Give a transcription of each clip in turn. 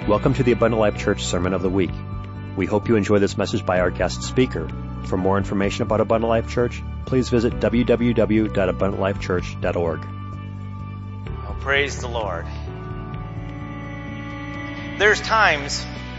Welcome to the Abundant Life Church Sermon of the Week. We hope you enjoy this message by our guest speaker. For more information about Abundant Life Church, please visit www.abundantlifechurch.org. Oh, praise the Lord. There's times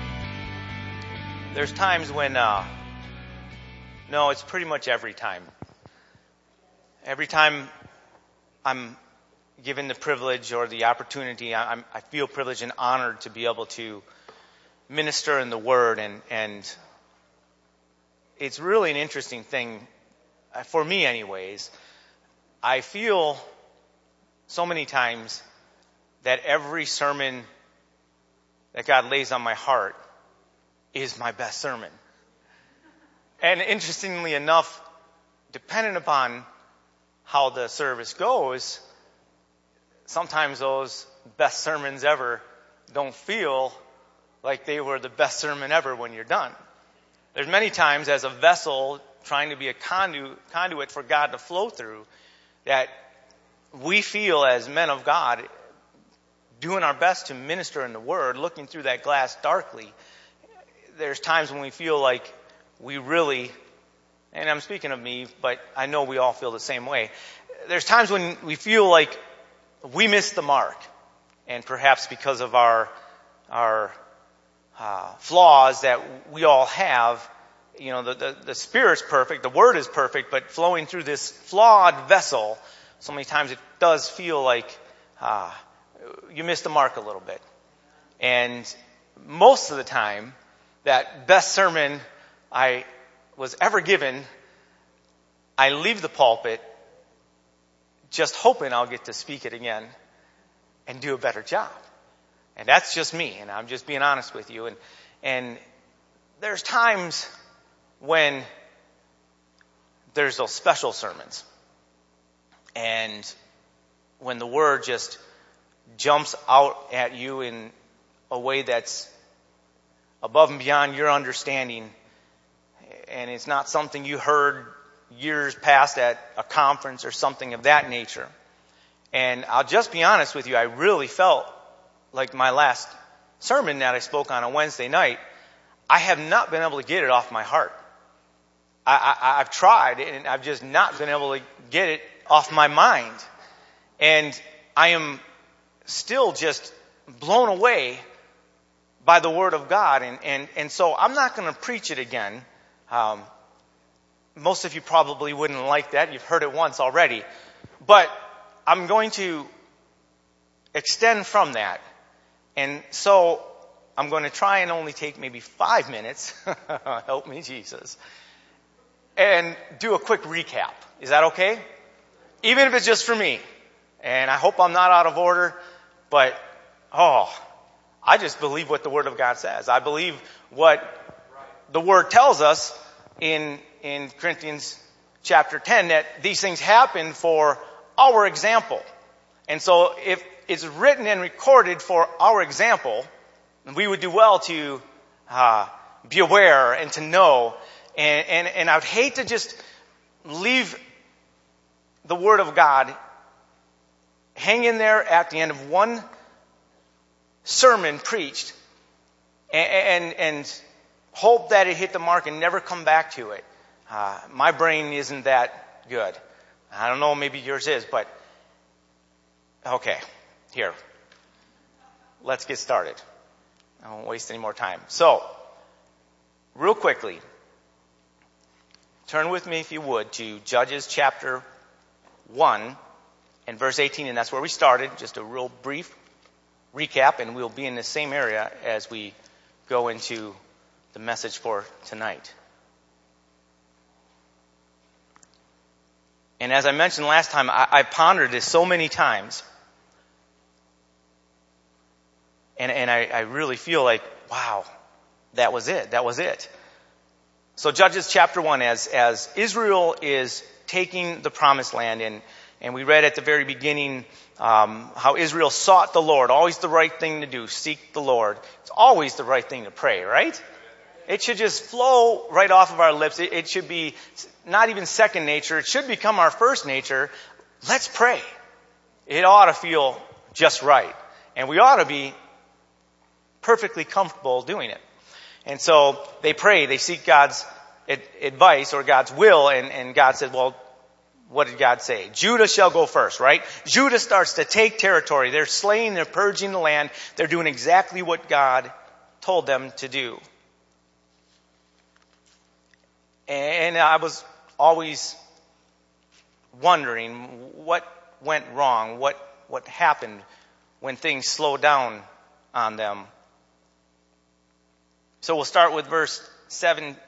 when, no, it's pretty much every time. Every time I'm given the privilege or the opportunity, I feel privileged and honored to be able to minister in the Word, and it's really an interesting thing, for me anyways. I feel so many times that every sermon that God lays on my heart is my best sermon. And interestingly enough, depending upon how the service goes, sometimes those best sermons ever don't feel like they were the best sermon ever when you're done. There's many times as a vessel trying to be a conduit for God to flow through that we feel as men of God doing our best to minister in the Word, looking through that glass darkly. There's times when we feel like we really, and I'm speaking of me, but I know we all feel the same way. There's times when we feel like we missed the mark, and perhaps because of our flaws that we all have, you know, the Spirit's perfect, the Word is perfect, but flowing through this flawed vessel, so many times it does feel like you missed the mark a little bit. And most of the time, that best sermon I was ever given, I leave the pulpit just hoping I'll get to speak it again and do a better job. And that's just me, and I'm just being honest with you. And there's times when there's those special sermons, and when the Word just jumps out at you in a way that's above and beyond your understanding, and it's not something you heard years past at a conference or something of that nature. And I'll just be honest with you, I really felt like my last sermon that I spoke on a Wednesday night, I have not been able to get it off my heart. I've tried, and I've just not been able to get it off my mind. And I am still just blown away by the Word of God. And so I'm not going to preach it again. Most of you probably wouldn't like that. You've heard it once already. But I'm going to extend from that. And so I'm going to try and only take maybe 5 minutes. Help me, Jesus. And do a quick recap. Is that okay? Even if it's just for me. And I hope I'm not out of order. But, I just believe what the Word of God says. I believe what the Word tells us in Corinthians chapter 10, that these things happen for our example. And so if it's written and recorded for our example, we would do well to be aware and to know. And I would hate to just leave the Word of God hanging there at the end of one sermon preached and hope that it hit the mark and never come back to it. My brain isn't that good. I don't know, maybe yours is, but okay, here. Let's get started. I won't waste any more time. So, real quickly, turn with me, if you would, to Judges chapter 1 and verse 18, and that's where we started. Just a real brief recap, and we'll be in the same area as we go into the message for tonight. And as I mentioned last time, I pondered this so many times. And I really feel like, wow, that was it. That was it. So Judges chapter 1, as Israel is taking the promised land, and we read at the very beginning how Israel sought the Lord. Always the right thing to do, seek the Lord. It's always the right thing to pray, right? It should just flow right off of our lips. It should be not even second nature. It should become our first nature. Let's pray. It ought to feel just right. And we ought to be perfectly comfortable doing it. And so they pray, they seek God's advice or God's will, and God said, well, what did God say? Judah shall go first, right? Judah starts to take territory. They're slaying, they're purging the land. They're doing exactly what God told them to do. And I was always wondering what went wrong, what happened when things slowed down on them. So we'll start with verse 17.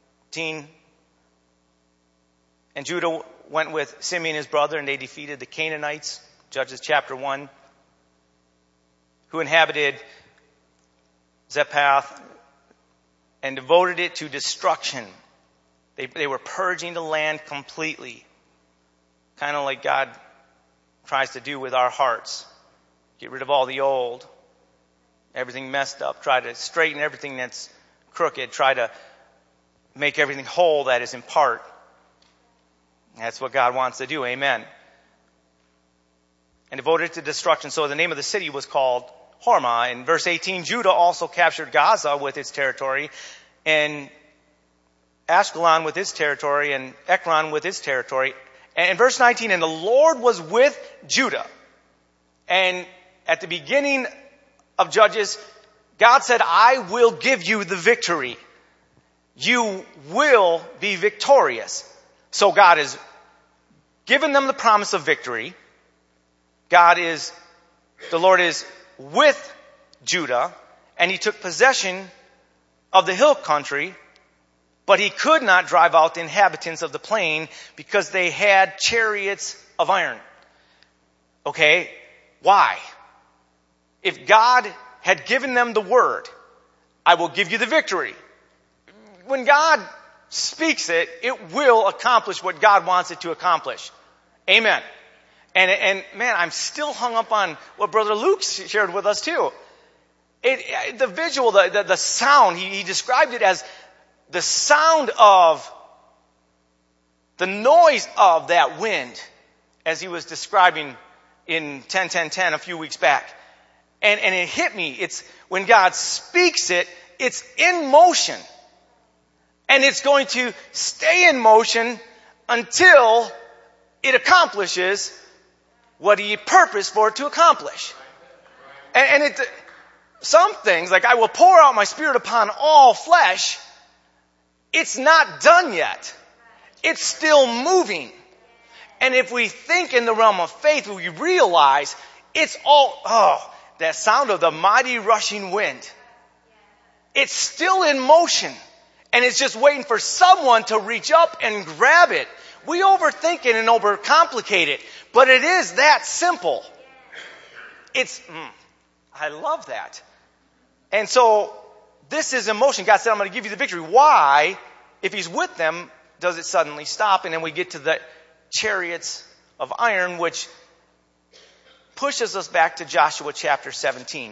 And Judah went with Simeon his brother, and they defeated the Canaanites, Judges chapter 1, who inhabited Zephath and devoted it to destruction. They were purging the land completely, kind of like God tries to do with our hearts. Get rid of all the old, everything messed up, try to straighten everything that's crooked, try to make everything whole that is in part. That's what God wants to do. Amen. And devoted to destruction. So the name of the city was called Hormah. In verse 18, Judah also captured Gaza with its territory, and Ashkelon with its territory, and Ekron with its territory. And in verse 19, and the Lord was with Judah. And at the beginning of Judges, God said, I will give you the victory. You will be victorious. So God has given them the promise of victory. The Lord is with Judah, and he took possession of the hill country, but he could not drive out the inhabitants of the plain because they had chariots of iron. Okay, why? If God had given them the word, I will give you the victory. When God speaks it, it will accomplish what God wants it to accomplish. Amen. And man, I'm still hung up on what Brother Luke shared with us too. The visual, the sound, he described it as the sound of, the noise of that wind, as he was describing in 10:10:10 a few weeks back. And it hit me. It's when God speaks it, it's in motion. And it's going to stay in motion until it accomplishes what he purposed for it to accomplish. And some things, like I will pour out my spirit upon all flesh, it's not done yet. It's still moving. And if we think in the realm of faith, we realize it's all, that sound of the mighty rushing wind. It's still in motion. And it's just waiting for someone to reach up and grab it. We overthink it and overcomplicate it. But it is that simple. I love that. And so, this is in motion. God said, I'm going to give you the victory. Why, if he's with them, does it suddenly stop? And then we get to the chariots of iron, which pushes us back to Joshua chapter 17.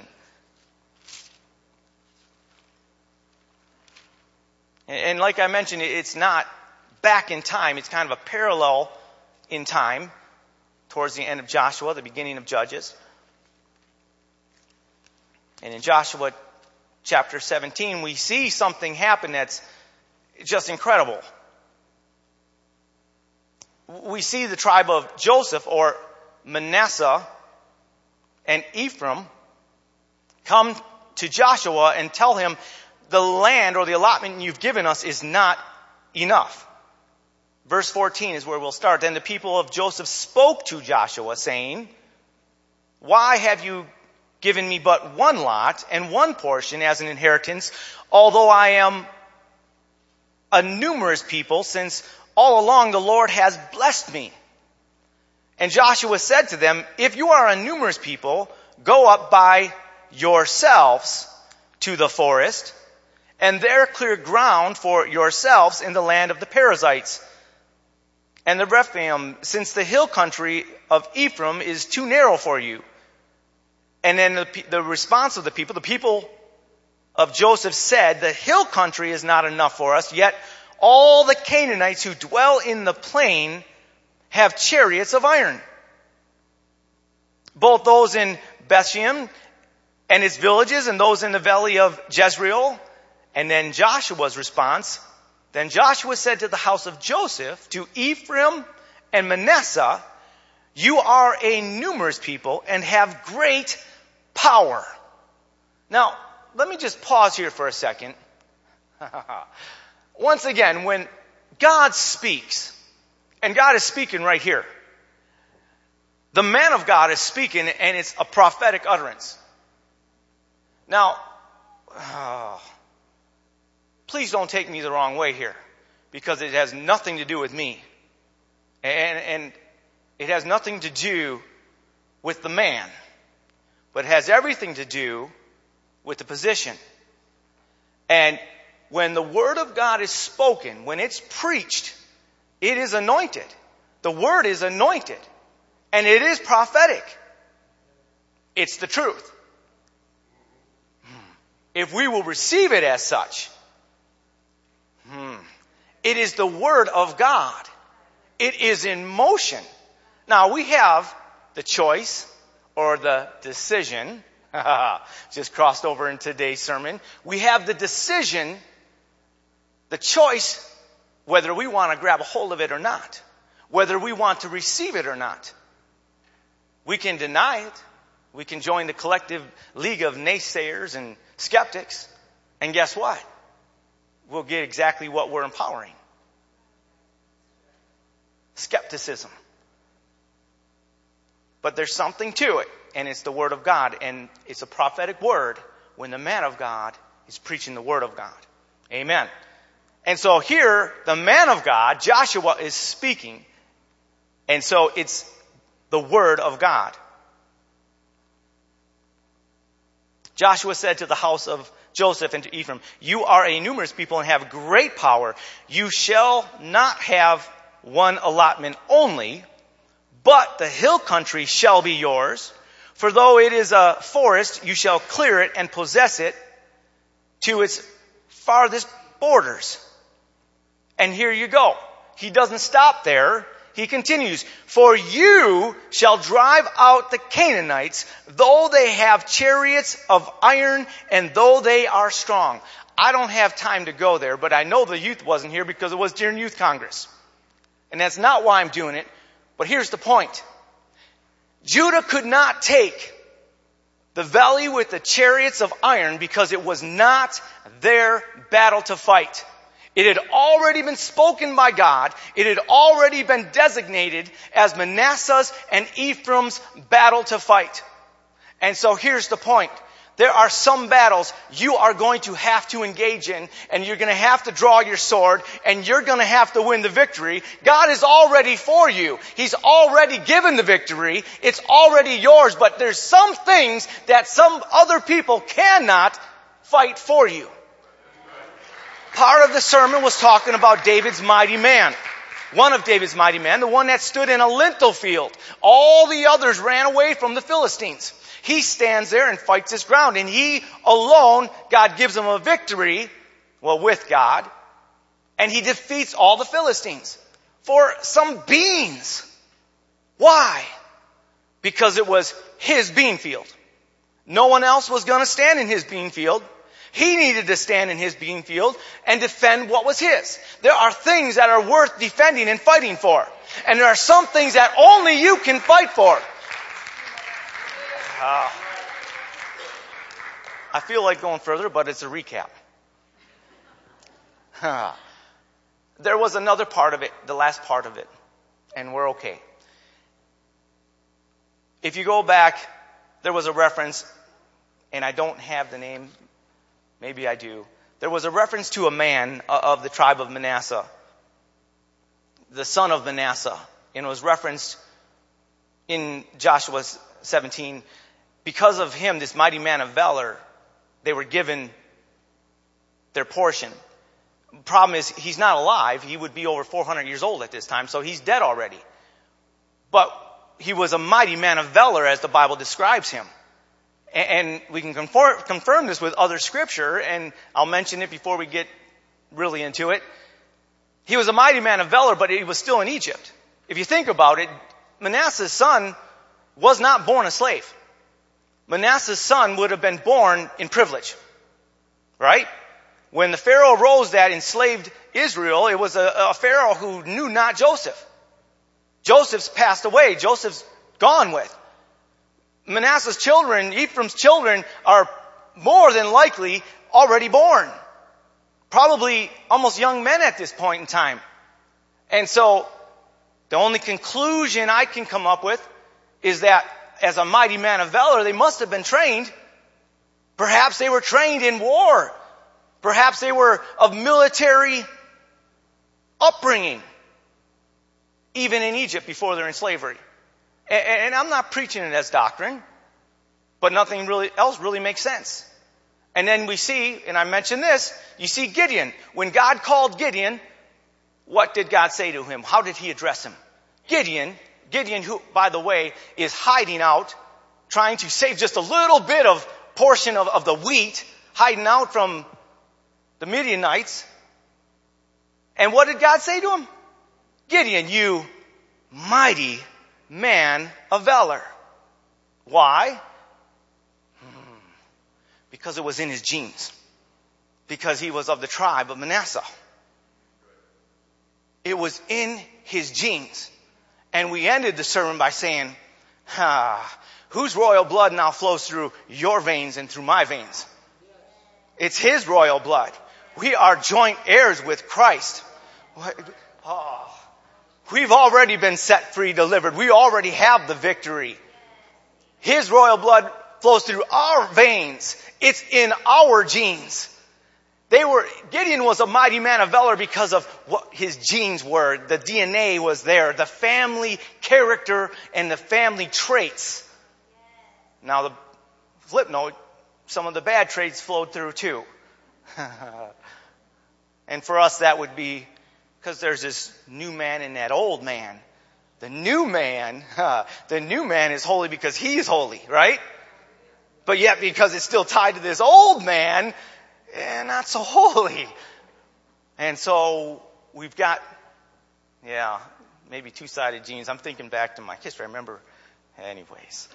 And like I mentioned, it's not back in time. It's kind of a parallel in time towards the end of Joshua, the beginning of Judges. And in Joshua chapter 17, we see something happen that's just incredible. We see the tribe of Joseph, or Manasseh, and Ephraim come to Joshua and tell him, the land or the allotment you've given us is not enough. Verse 14 is where we'll start. Then the people of Joseph spoke to Joshua, saying, why have you given me but one lot and one portion as an inheritance, although I am a numerous people, since all along the Lord has blessed me? And Joshua said to them, if you are a numerous people, go up by yourselves to the forest, and there clear ground for yourselves in the land of the Perizzites and the Rephaim, since the hill country of Ephraim is too narrow for you. And then the response of the people of Joseph said, the hill country is not enough for us, yet all the Canaanites who dwell in the plain have chariots of iron. Both those in Bethshean and its villages and those in the valley of Jezreel. And then Joshua's response, then Joshua said to the house of Joseph, to Ephraim and Manasseh, you are a numerous people and have great power. Now, let me just pause here for a second. Once again, when God speaks, and God is speaking right here, the man of God is speaking, and it's a prophetic utterance. Now, please don't take me the wrong way here, because it has nothing to do with me. And it has nothing to do with the man, but it has everything to do with the position. And when the word of God is spoken, when it's preached, it is anointed. The word is anointed. And it is prophetic. It's the truth. If we will receive it as such, it is the word of God. It is in motion. Now we have the choice or the decision. Just crossed over in today's sermon. We have the decision, the choice, whether we want to grab a hold of it or not. Whether we want to receive it or not. We can deny it. We can join the collective league of naysayers and skeptics. And guess what? We'll get exactly what we're empowering. Skepticism. But there's something to it, and it's the word of God, and it's a prophetic word when the man of God is preaching the word of God. Amen. And so here, the man of God, Joshua, is speaking, and so it's the word of God. Joshua said to the house of Joseph and to Ephraim, you are a numerous people and have great power. You shall not have one allotment only, but the hill country shall be yours. For though it is a forest, you shall clear it and possess it to its farthest borders. And here you go. He doesn't stop there. He continues, for you shall drive out the Canaanites, though they have chariots of iron and though they are strong. I don't have time to go there, but I know the youth wasn't here because it was during Youth Congress. And that's not why I'm doing it. But here's the point. Judah could not take the valley with the chariots of iron because it was not their battle to fight. It had already been spoken by God. It had already been designated as Manasseh's and Ephraim's battle to fight. And so here's the point. There are some battles you are going to have to engage in, and you're going to have to draw your sword, and you're going to have to win the victory. God is already for you. He's already given the victory. It's already yours, but there's some things that some other people cannot fight for you. Part of the sermon was talking about David's mighty man. One of David's mighty men, the one that stood in a lentil field. All the others ran away from the Philistines. He stands there and fights his ground. And he alone, God gives him a victory, well, with God. And he defeats all the Philistines for some beans. Why? Because it was his bean field. No one else was going to stand in his bean field. He needed to stand in his bean field and defend what was his. There are things that are worth defending and fighting for. And there are some things that only you can fight for. I feel like going further, but it's a recap. There was another part of it, the last part of it, and we're okay. If you go back, there was a reference, and I don't have the name. Maybe I do. There was a reference to a man of the tribe of Manasseh, the son of Manasseh, and it was referenced in Joshua 17. Because of him, this mighty man of valor, they were given their portion. Problem is, he's not alive. He would be over 400 years old at this time, so he's dead already. But he was a mighty man of valor, as the Bible describes him. And we can confirm this with other scripture, and I'll mention it before we get really into it. He was a mighty man of valor, but he was still in Egypt. If you think about it, Manasseh's son was not born a slave. Manasseh's son would have been born in privilege. Right? When the Pharaoh rose that enslaved Israel, it was a Pharaoh who knew not Joseph. Joseph's passed away. Joseph's gone with. Manasseh's children, Ephraim's children, are more than likely already born. Probably almost young men at this point in time. And so, the only conclusion I can come up with is that as a mighty man of valor, they must have been trained. Perhaps they were trained in war. Perhaps they were of military upbringing, even in Egypt before they're in slavery. And I'm not preaching it as doctrine, but nothing else really makes sense. And then we see, and I mentioned this, you see Gideon. When God called Gideon, what did God say to him? How did he address him? Gideon, who, by the way, is hiding out, trying to save just a little bit of portion of the wheat, hiding out from the Midianites. And what did God say to him? Gideon, you mighty man of valor. Why? Because it was in his genes. Because he was of the tribe of Manasseh. It was in his genes. And we ended the sermon by saying, whose royal blood now flows through your veins and through my veins? It's his royal blood. We are joint heirs with Christ. We've already been set free, delivered. We already have the victory. His royal blood flows through our veins. It's in our genes. Gideon was a mighty man of valor because of what his genes were. The DNA was there. The family character and the family traits. Now the flip note, some of the bad traits flowed through too. And for us that would be because there's this new man and that old man. The new man is holy because he's holy, right? But yet because it's still tied to this old man, not so holy. And so we've got, maybe two-sided genes. I'm thinking back to my history. I remember, anyways.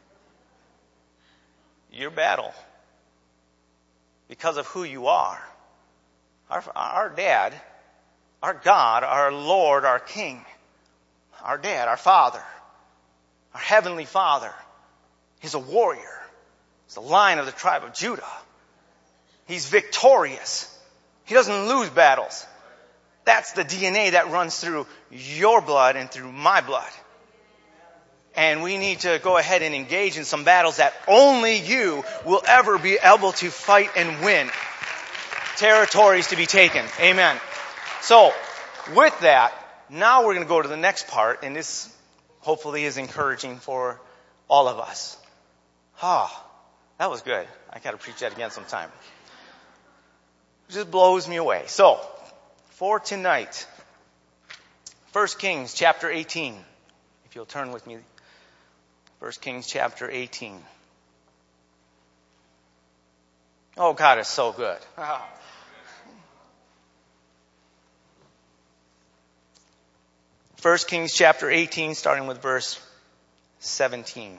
Your battle, because of who you are. Our dad, our God, our Lord, our King, our dad, our Father, our Heavenly Father, He's a warrior. He's the Lion of the tribe of Judah. He's victorious. He doesn't lose battles. That's the DNA that runs through your blood and through my blood. And we need to go ahead and engage in some battles that only you will ever be able to fight and win. Territories to be taken. Amen. So, with that, now we're going to go to the next part, and this hopefully is encouraging for all of us. That was good. I got to preach that again sometime. It just blows me away. So, for tonight, 1 Kings chapter 18. If you'll turn with me, 1 Kings chapter 18. Oh, God is so good. 1 Kings chapter 18, starting with verse 17.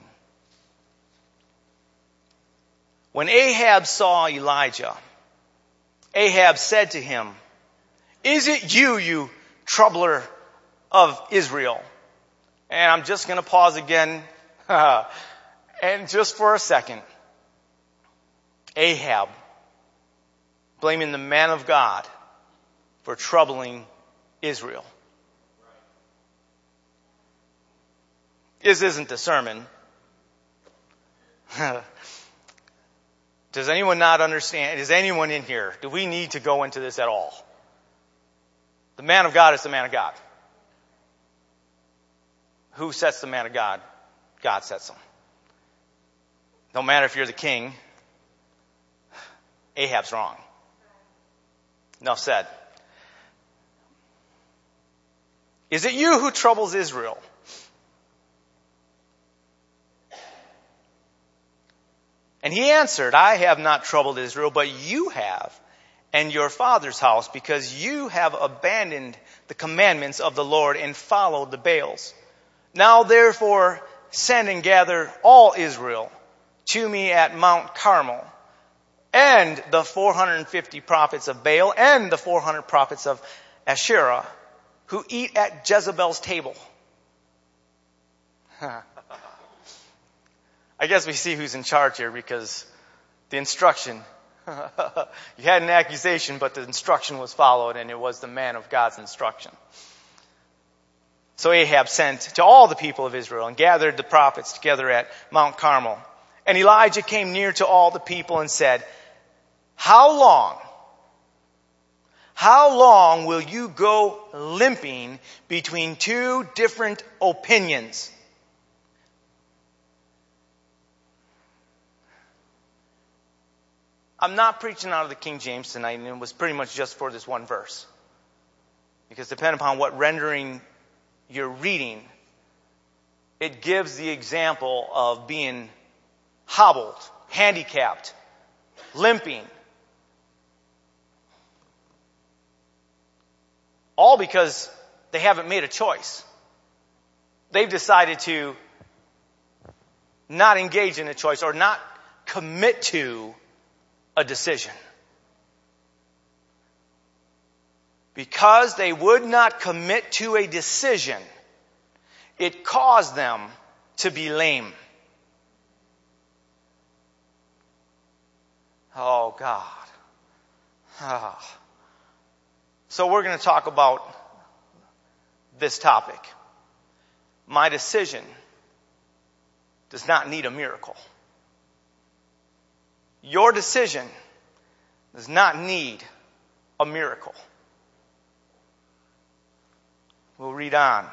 When Ahab saw Elijah, Ahab said to him, "Is it you, you troubler of Israel?" And I'm just going to pause again, and just for a second. Ahab, blaming the man of God for troubling Israel. This isn't a sermon. Does anyone not understand? Is anyone in here? Do we need to go into this at all? The man of God is the man of God. Who sets the man of God? God sets him. No matter if you're the king, Ahab's wrong. Enough said. Is it you who troubles Israel? And he answered, "I have not troubled Israel, but you have, and your father's house, because you have abandoned the commandments of the Lord and followed the Baals. Now therefore send and gather all Israel to me at Mount Carmel, and the 450 prophets of Baal and the 400 prophets of Asherah who eat at Jezebel's table. I guess we see who's in charge here, because the instruction, you had an accusation, but the instruction was followed, and it was the man of God's instruction. So Ahab sent to all the people of Israel and gathered the prophets together at Mount Carmel. And Elijah came near to all the people and said, How long will you go limping between two different opinions? I'm not preaching out of the King James tonight, and it was pretty much just for this one verse. Because depending upon what rendering you're reading, it gives the example of being hobbled, handicapped, limping. All because they haven't made a choice. They've decided to not engage in a choice or not commit to a decision. Because they would not commit to a decision, it caused them to be lame. Oh, God. So we're going to talk about this topic. My decision does not need a miracle. Your decision does not need a miracle. We'll read on.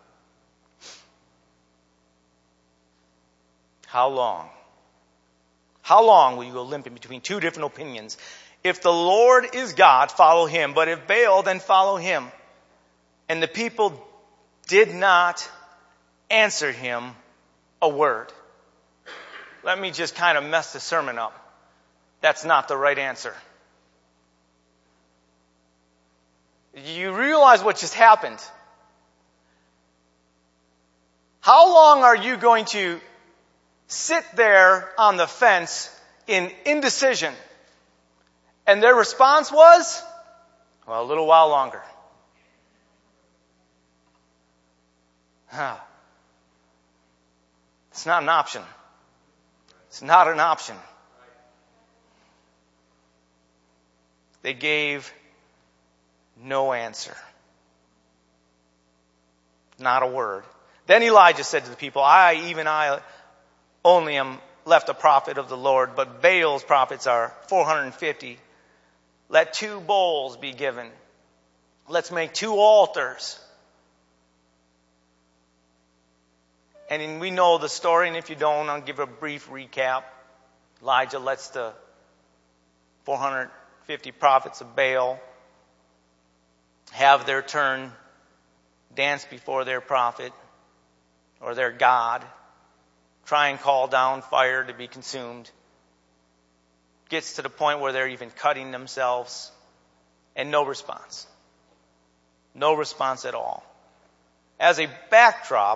How long? How long will you go limping between two different opinions? If the Lord is God, follow him. But if Baal, then follow him. And the people did not answer him a word. Let me just kind of mess the sermon up. That's not the right answer. You realize what just happened? How long are you going to sit there on the fence in indecision? And their response was, well, a little while longer. It's not an option. It's not an option. They gave no answer. Not a word. Then Elijah said to the people, I only am left a prophet of the Lord, but Baal's prophets are 450. Let 2 bowls be given. Let's make 2 altars. And we know the story, and if you don't, I'll give a brief recap. Elijah lets the 450 prophets of Baal have their turn, dance before their prophet or their God, try and call down fire to be consumed. Gets to the point where they're even cutting themselves, and no response. No response at all. As a backdrop,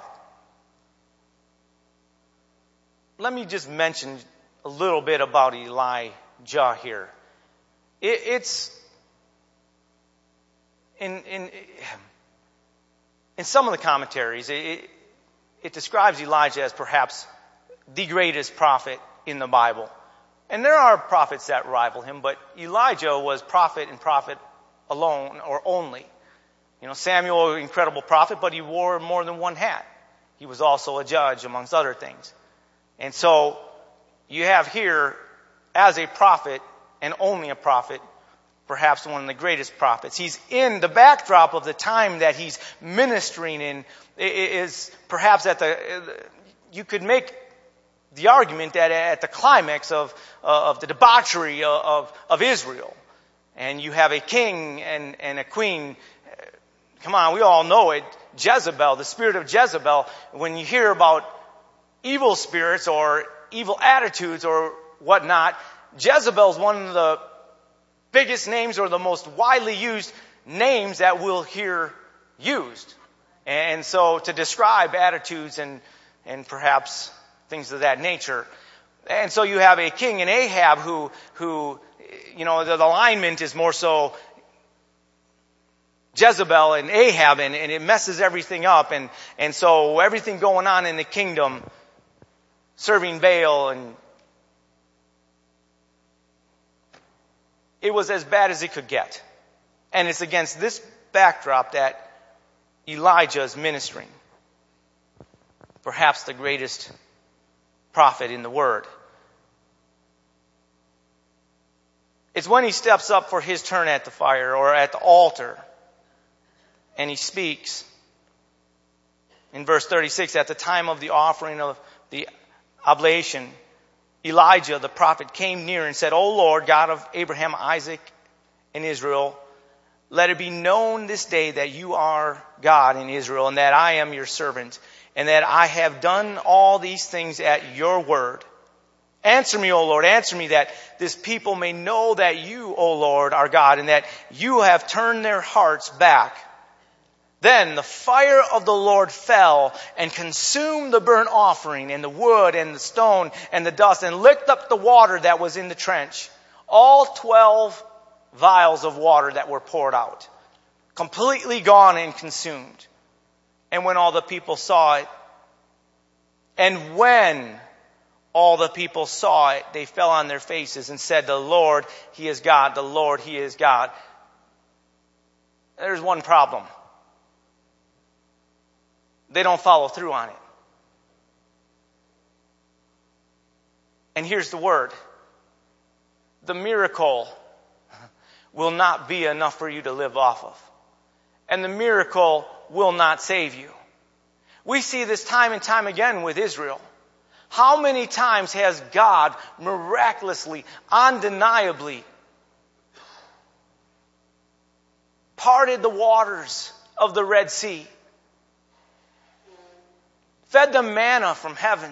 let me just mention a little bit about Elijah here. It's in some of the commentaries, it describes Elijah as perhaps the greatest prophet in the Bible. And there are prophets that rival him, but Elijah was prophet and prophet alone or only. You know, Samuel, incredible prophet, but he wore more than one hat. He was also a judge, amongst other things. And so you have here, as a prophet and only a prophet, perhaps one of the greatest prophets. He's in the backdrop of the time that he's ministering in, is perhaps you could make the argument that at the climax of the debauchery of Israel. And you have a king and a queen. Come on, we all know it. Jezebel, the spirit of Jezebel. When you hear about evil spirits or evil attitudes or whatnot, Jezebel is one of the biggest names or the most widely used names that we'll hear used. And so to describe attitudes and perhaps things of that nature. And so you have a king in Ahab who the alignment is more so Jezebel and Ahab, and it messes everything up. And so everything going on in the kingdom, serving Baal, and it was as bad as it could get. And it's against this backdrop that Elijah is ministering. Perhaps the greatest prophet in the Word. It's when he steps up for his turn at the fire or at the altar, and he speaks. In verse 36, at the time of the offering of the oblation, Elijah the prophet came near and said, O Lord, God of Abraham, Isaac, and Israel, let it be known this day that you are God in Israel, and that I am your servant, and that I have done all these things at your word. Answer me, O Lord, answer me, that this people may know that you, O Lord, are God, and that you have turned their hearts back. Then the fire of the Lord fell and consumed the burnt offering and the wood and the stone and the dust, and licked up the water that was in the trench. All 12 vials of water that were poured out, completely gone and consumed. And when all the people saw it, they fell on their faces and said, the Lord, He is God. The Lord, He is God. There's one problem. They don't follow through on it. And here's the word. The miracle will not be enough for you to live off of. And the miracle will not save you. We see this time and time again with Israel. How many times has God miraculously, undeniably parted the waters of the Red Sea, fed them manna from heaven?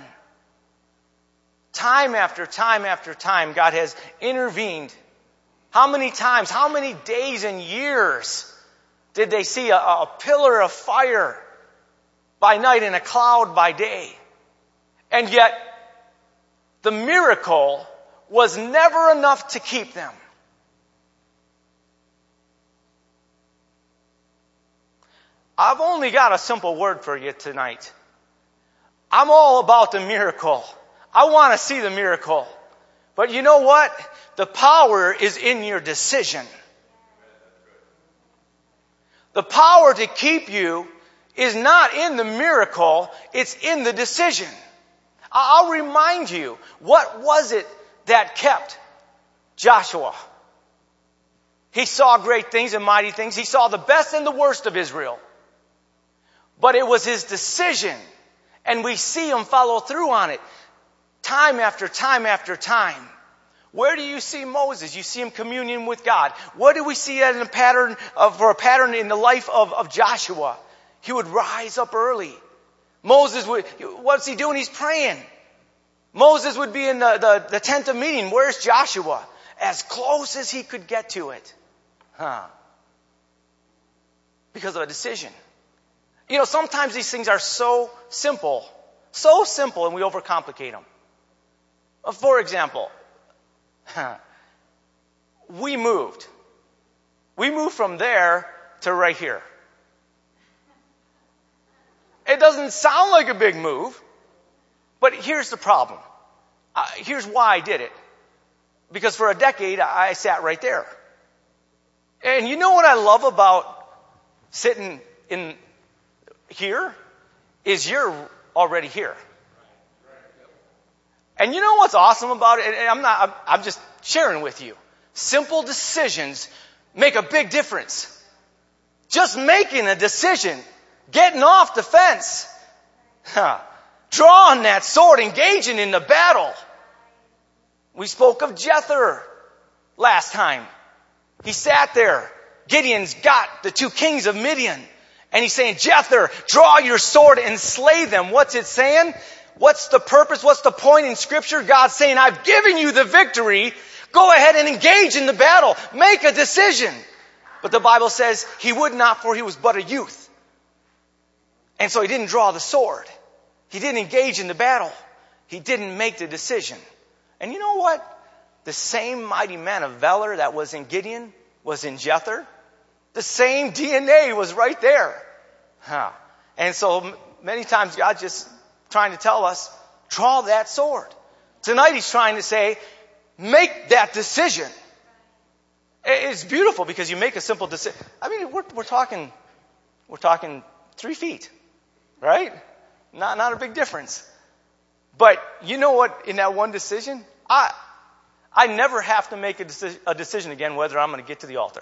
Time after time after time, God has intervened. How many times, how many days and years did they see a pillar of fire by night and a cloud by day? And yet, the miracle was never enough to keep them. I've only got a simple word for you tonight. I'm all about the miracle. I want to see the miracle. But you know what? The power is in your decision. The power to keep you is not in the miracle, it's in the decision. I'll remind you, what was it that kept Joshua? He saw great things and mighty things. He saw the best and the worst of Israel. But it was his decision, and we see him follow through on it time after time after time. Where do you see Moses? You see him communing with God. What do we see as a pattern in the life of Joshua? He would rise up early. What's he doing? He's praying. Moses would be in the tent of meeting. Where's Joshua? As close as he could get to it. Because of a decision. You know, sometimes these things are so simple, and we overcomplicate them. For example, we moved. We moved from there to right here. It doesn't sound like a big move, but here's the problem. Here's why I did it. Because for a decade, I sat right there. And you know what I love about sitting in here? Is you're already here. And you know what's awesome about it? And I'm just sharing with you. Simple decisions make a big difference. Just making a decision, getting off the fence, drawing that sword, engaging in the battle. We spoke of Jether last time. He sat there. Gideon's got the 2 kings of Midian. And he's saying, Jether, draw your sword and slay them. What's it saying? What's the purpose? What's the point in Scripture? God's saying, I've given you the victory. Go ahead and engage in the battle. Make a decision. But the Bible says he would not, for he was but a youth. And so he didn't draw the sword. He didn't engage in the battle. He didn't make the decision. And you know what? The same mighty man of valor that was in Gideon was in Jether. The same DNA was right there. And so many times God's just trying to tell us, draw that sword. Tonight he's trying to say, make that decision. It's beautiful because you make a simple decision. I mean, we're talking 3 feet, right? Not a big difference. But you know what? In that one decision, I never have to make a decision again whether I'm going to get to the altar.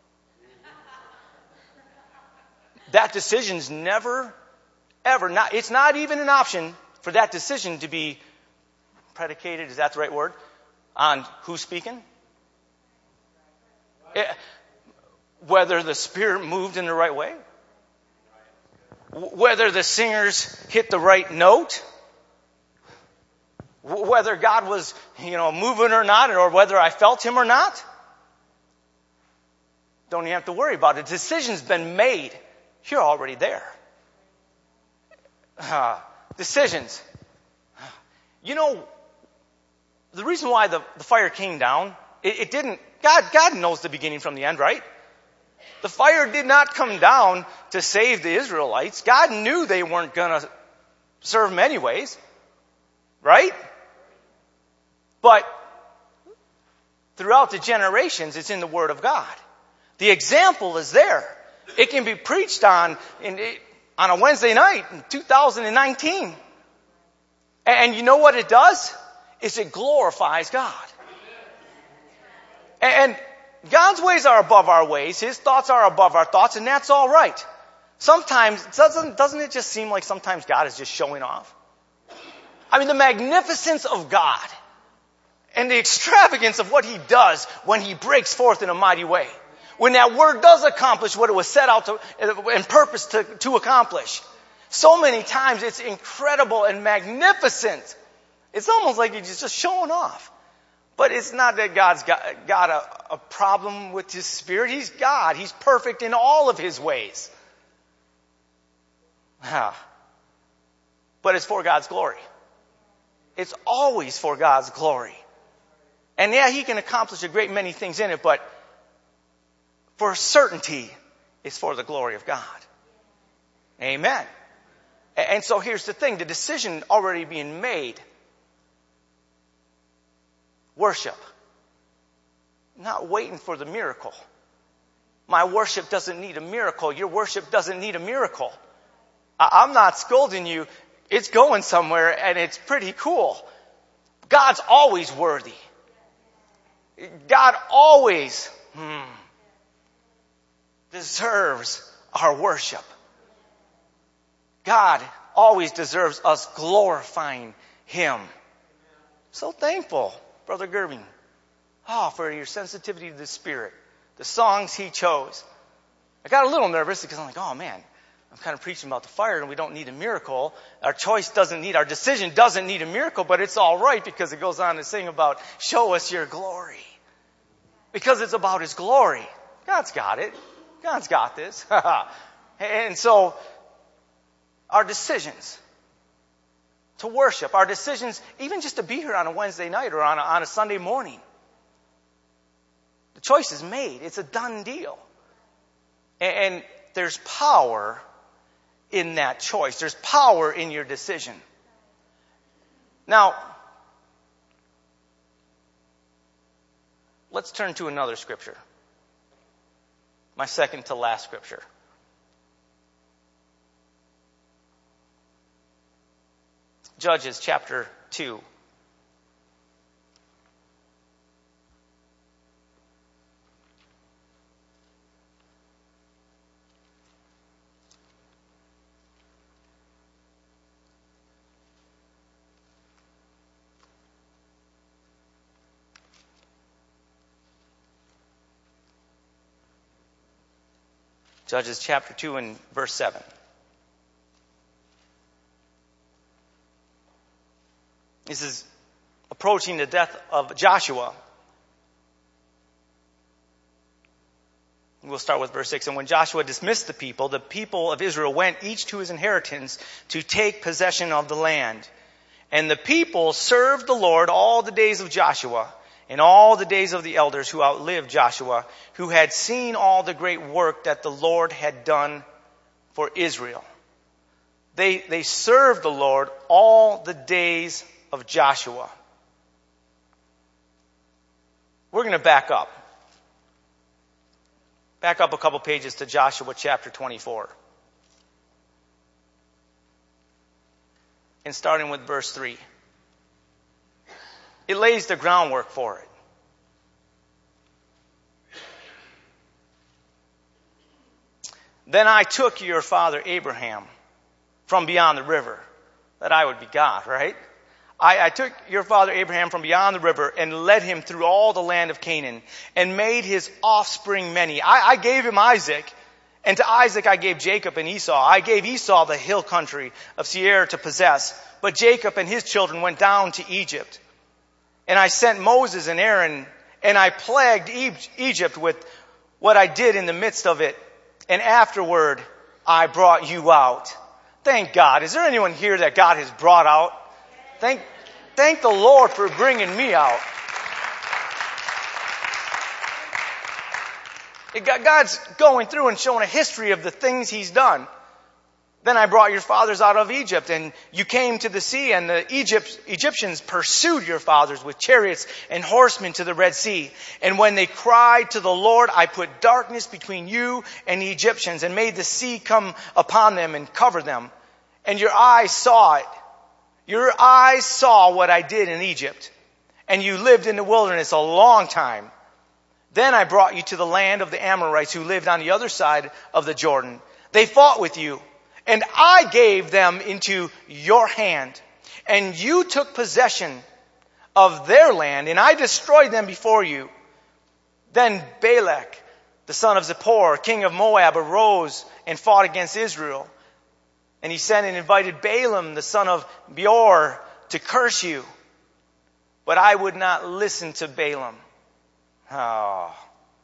That decision's never, ever, it's not even an option for that decision to be predicated, is that the right word, on who's speaking? Whether the Spirit moved in the right way? Whether the singers hit the right note? Whether God was, moving or not, or whether I felt Him or not? Don't even have to worry about it. The decision's been made. You're already there. Decisions. The reason why the fire came down, it didn't, God knows the beginning from the end, right? The fire did not come down to save the Israelites. God knew they weren't going to serve Him anyways, right? But throughout the generations, it's in the Word of God. The example is there. It can be preached on a Wednesday night in 2019. And you know what it does? Is it glorifies God. And God's ways are above our ways. His thoughts are above our thoughts, and that's all right. Sometimes, doesn't it just seem like sometimes God is just showing off? I mean, the magnificence of God and the extravagance of what He does when He breaks forth in a mighty way. When that word does accomplish what it was set out to and purpose to accomplish. So many times it's incredible and magnificent. It's almost like He's just showing off. But it's not that God's got a problem with His Spirit. He's God. He's perfect in all of His ways. But it's for God's glory. It's always for God's glory. And yeah, He can accomplish a great many things in it, but for certainty, it's for the glory of God. Amen. And so here's the thing. The decision already being made. Worship. Not waiting for the miracle. My worship doesn't need a miracle. Your worship doesn't need a miracle. I'm not scolding you. It's going somewhere and it's pretty cool. God's always worthy. God always deserves our worship. God always deserves us glorifying Him. So thankful, Brother Gerving, for your sensitivity to the Spirit, the songs he chose. I got a little nervous because I'm like, oh man, I'm kind of preaching about the fire and we don't need a miracle. Our decision doesn't need a miracle, but it's all right because it goes on to sing about, show us your glory. Because it's about His glory. God's got it. God's got this. And so, our decisions to worship, our decisions even just to be here on a Wednesday night or on a Sunday morning. The choice is made. It's a done deal. And there's power in that choice. There's power in your decision. Now, let's turn to another scripture. My second to last scripture. Judges chapter 2. Judges chapter 2 and verse 7. This is approaching the death of Joshua. We'll start with verse 6. And when Joshua dismissed the people of Israel went each to his inheritance to take possession of the land. And the people served the Lord all the days of Joshua and all the days of the elders who outlived Joshua, who had seen all the great work that the Lord had done for Israel. They served the Lord all the days of Joshua. We're going to back up. Back up a couple pages to Joshua chapter 24. And starting with verse 3. It lays the groundwork for it. Then I took your father Abraham from beyond the river, that I would be God, right? I took your father Abraham from beyond the river and led him through all the land of Canaan and made his offspring many. I gave him Isaac, and to Isaac I gave Jacob and Esau. I gave Esau the hill country of Seir to possess, but Jacob and his children went down to Egypt. And I sent Moses and Aaron, and I plagued Egypt with what I did in the midst of it. And afterward, I brought you out. Thank God. Is there anyone here that God has brought out? Thank the Lord for bringing me out. God's going through and showing a history of the things He's done. Then I brought your fathers out of Egypt, and you came to the sea, and the Egyptians pursued your fathers with chariots and horsemen to the Red Sea. And when they cried to the Lord, I put darkness between you and the Egyptians, and made the sea come upon them and cover them. And your eyes saw it. Your eyes saw what I did in Egypt, and you lived in the wilderness a long time. Then I brought you to the land of the Amorites who lived on the other side of the Jordan. They fought with you, and I gave them into your hand, and you took possession of their land, and I destroyed them before you. Then Balak, the son of Zippor, king of Moab, arose and fought against Israel. And he sent and invited Balaam, the son of Beor, to curse you. But I would not listen to Balaam. Oh.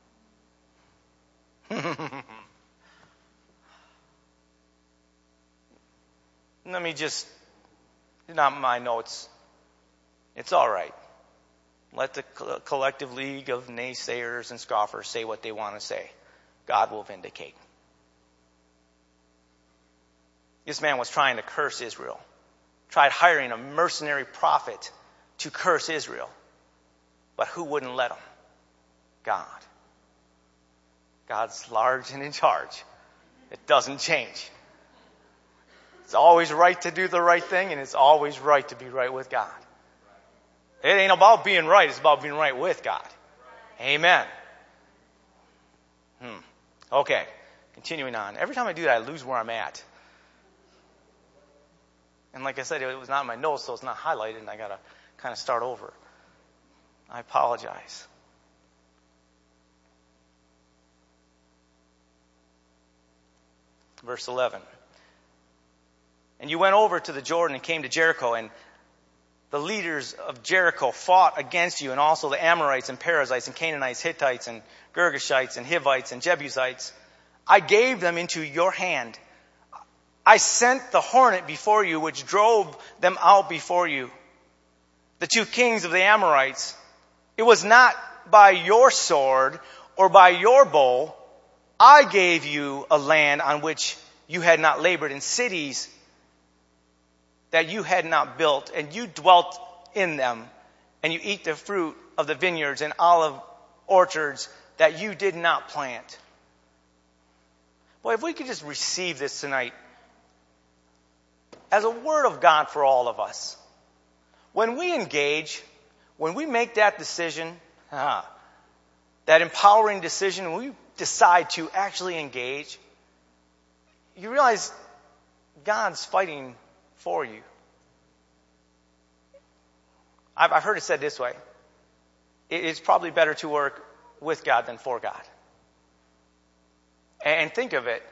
Let me just, not my notes. It's all right. Let the collective league of naysayers and scoffers say what they want to say. God will vindicate. This man was trying to curse Israel. Tried hiring a mercenary prophet to curse Israel. But who wouldn't let him? God. God's large and in charge. It doesn't change. It's always right to do the right thing, and it's always right to be right with God. It ain't about being right. It's about being right with God. Amen. Okay. Continuing on. Every time I do that, I lose where I'm at. And like I said, it was not in my notes, so it's not highlighted, and I got to kind of start over. I apologize. Verse 11. And you went over to the Jordan and came to Jericho, and the leaders of Jericho fought against you, and also the Amorites and Perizzites and Canaanites, Hittites and Girgashites and Hivites and Jebusites. I gave them into your hand. I sent the hornet before you, which drove them out before you. The two kings of the Amorites. It was not by your sword or by your bow. I gave you a land on which you had not labored, in cities that you had not built, and you dwelt in them, and you eat the fruit of the vineyards and olive orchards that you did not plant. Boy, if we could just receive this tonight as a word of God for all of us. When we engage, when we make that decision, that empowering decision, when we decide to actually engage, you realize God's fighting for you. I've heard it said this way. It's probably better to work with God than for God. And think of it.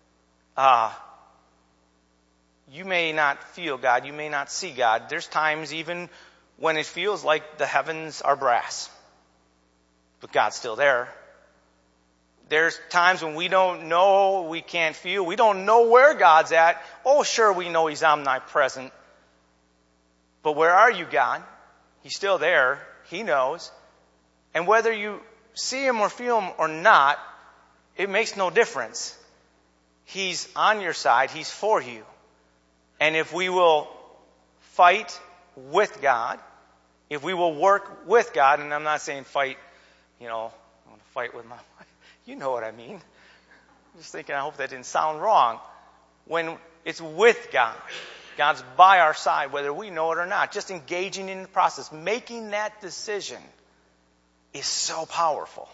You may not feel God. You may not see God. There's times even when it feels like the heavens are brass. But God's still there. There's times when we don't know, we can't feel, we don't know where God's at. Oh, sure, we know He's omnipresent. But where are you, God? He's still there. He knows. And whether you see him or feel him or not, it makes no difference. He's on your side. He's for you. And if we will fight with God, if we will work with God, and I'm not saying fight, I'm going to fight with my wife. You know what I mean. I'm just thinking, I hope that didn't sound wrong. When it's with God, God's by our side, whether we know it or not, just engaging in the process, making that decision is so powerful.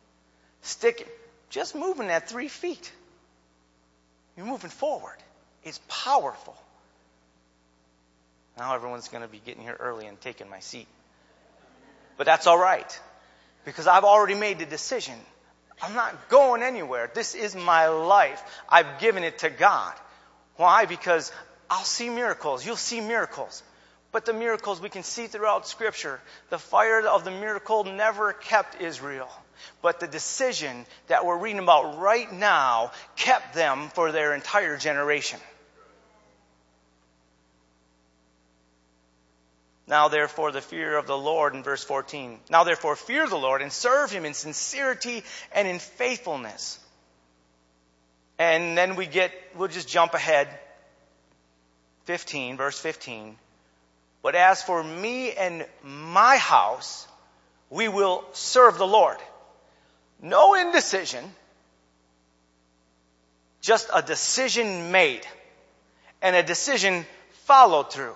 Just moving that 3 feet. You're moving forward. It's powerful. Now everyone's going to be getting here early and taking my seat. But that's all right. Because I've already made the decision. I'm not going anywhere. This is my life. I've given it to God. Why? Because I'll see miracles. You'll see miracles. But the miracles we can see throughout Scripture, the fire of the miracle never kept Israel. But the decision that we're reading about right now kept them for their entire generation. Now therefore the fear of the Lord in verse 14. Now therefore fear the Lord and serve him in sincerity and in faithfulness. And then we'll just jump ahead. 15, verse 15. But as for me and my house, we will serve the Lord. No indecision, just a decision made and a decision followed through.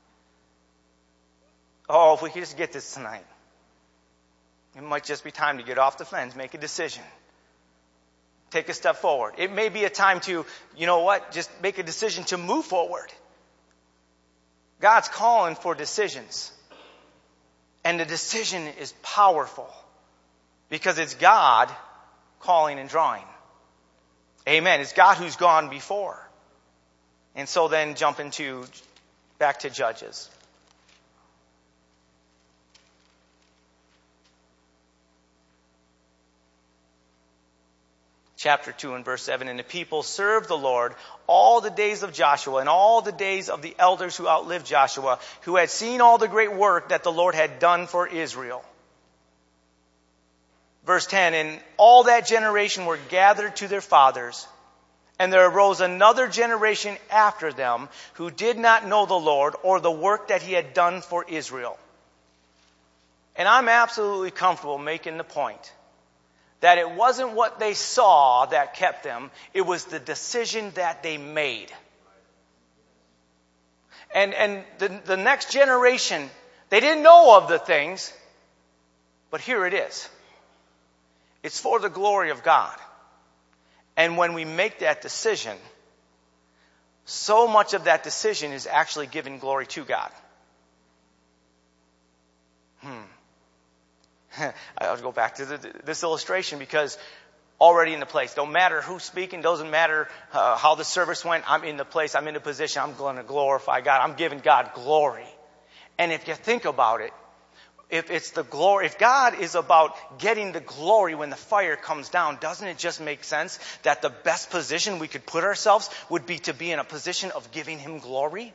Oh, if we could just get this tonight. It might just be time to get off the fence, make a decision. Take a step forward. It may be a time to, just make a decision to move forward. God's calling for decisions. And the decision is powerful. Because it's God calling and drawing. Amen. It's God who's gone before. And so then jump back to Judges. Chapter 2 and verse 7, and the people served the Lord all the days of Joshua and all the days of the elders who outlived Joshua, who had seen all the great work that the Lord had done for Israel. Verse 10, and all that generation were gathered to their fathers, and there arose another generation after them who did not know the Lord or the work that he had done for Israel. And I'm absolutely comfortable making the point that it wasn't what they saw that kept them. It was the decision that they made. And the next generation, they didn't know of the things, but here it is. It's for the glory of God. And when we make that decision, so much of that decision is actually giving glory to God. I'll go back to this illustration because already in the place. Don't matter who's speaking. Doesn't matter how the service went. I'm in the place. I'm in the position. I'm going to glorify God. I'm giving God glory. And if you think about it, if it's the glory, if God is about getting the glory when the fire comes down, doesn't it just make sense that the best position we could put ourselves would be to be in a position of giving him glory?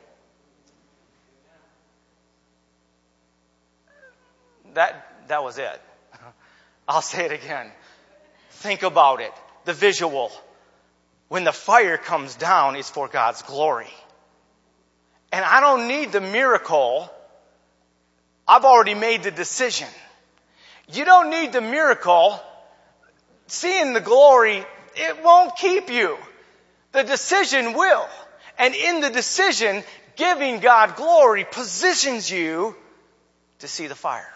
That was it. I'll say it again. Think about it. The visual. When the fire comes down, it's for God's glory. And I don't need the miracle. I've already made the decision. You don't need the miracle. Seeing the glory, it won't keep you. The decision will. And in the decision, giving God glory positions you to see the fire.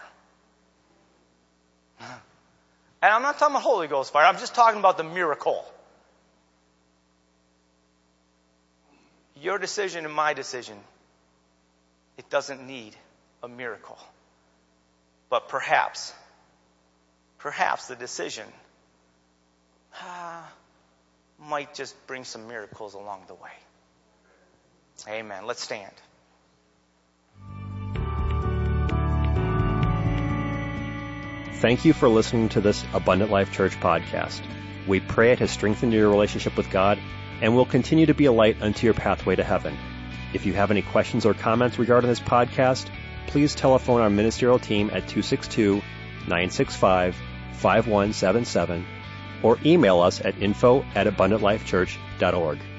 And I'm not talking about Holy Ghost fire. I'm just talking about the miracle. Your decision and my decision, it doesn't need a miracle. But perhaps the decision might just bring some miracles along the way. Amen. Let's stand. Thank you for listening to this Abundant Life Church podcast. We pray it has strengthened your relationship with God and will continue to be a light unto your pathway to heaven. If you have any questions or comments regarding this podcast, please telephone our ministerial team at 262-965-5177 or email us at info@abundantlifechurch.org.